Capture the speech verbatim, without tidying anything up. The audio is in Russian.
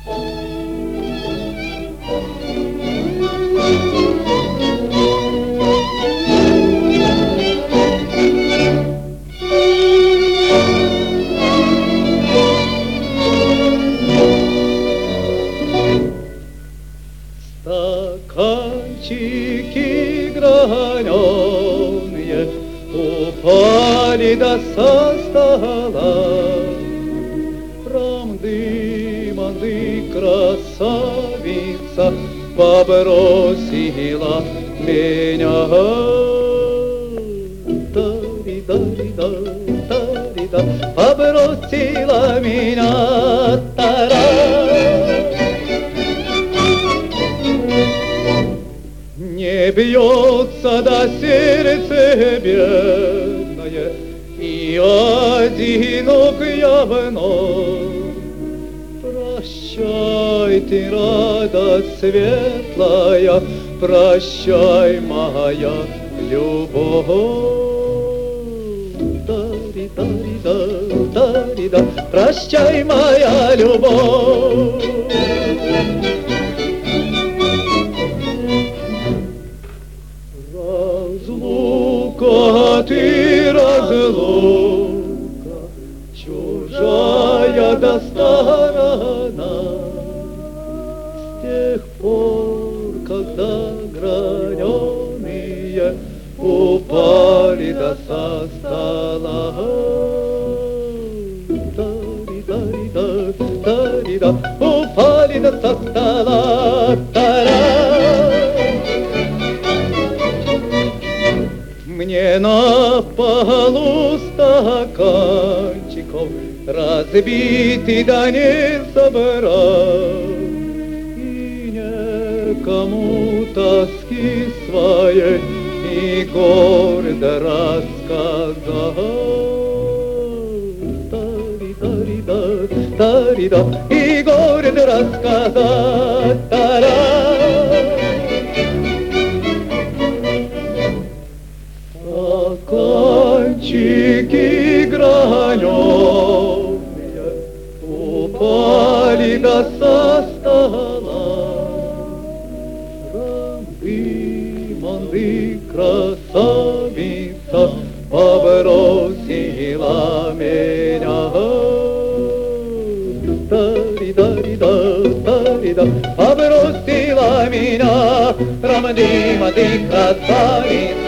Стаканчики граненые упали до со стола. Рамды-манды красавица побросила меня. Тари-тари-да, тари-да, побросила меня. Тара. Не бьется до сердца бедное, и одинок я вновь. Прощай ты, радость светлая, прощай, моя любовь. Тари-тари-да, тари-да, прощай, моя любовь. Разлука ты, разлука, чужая да сторона. С тех пор, когда граненые упали да со стола. Тари-тари-да, тари-да, упали да со стола. Тара. Мне на полу стаканчиков разбитый да не собрал, и некому тоски своей и гордо рассказал. Тари-тари-да, тари-да, и гордо рассказать. Тара. Стаканчики граненые упали до со стола. Рамды-манды красавица побросила меня. Тари-тари-да, тари-да, побросила меня. Рамды-манды красавица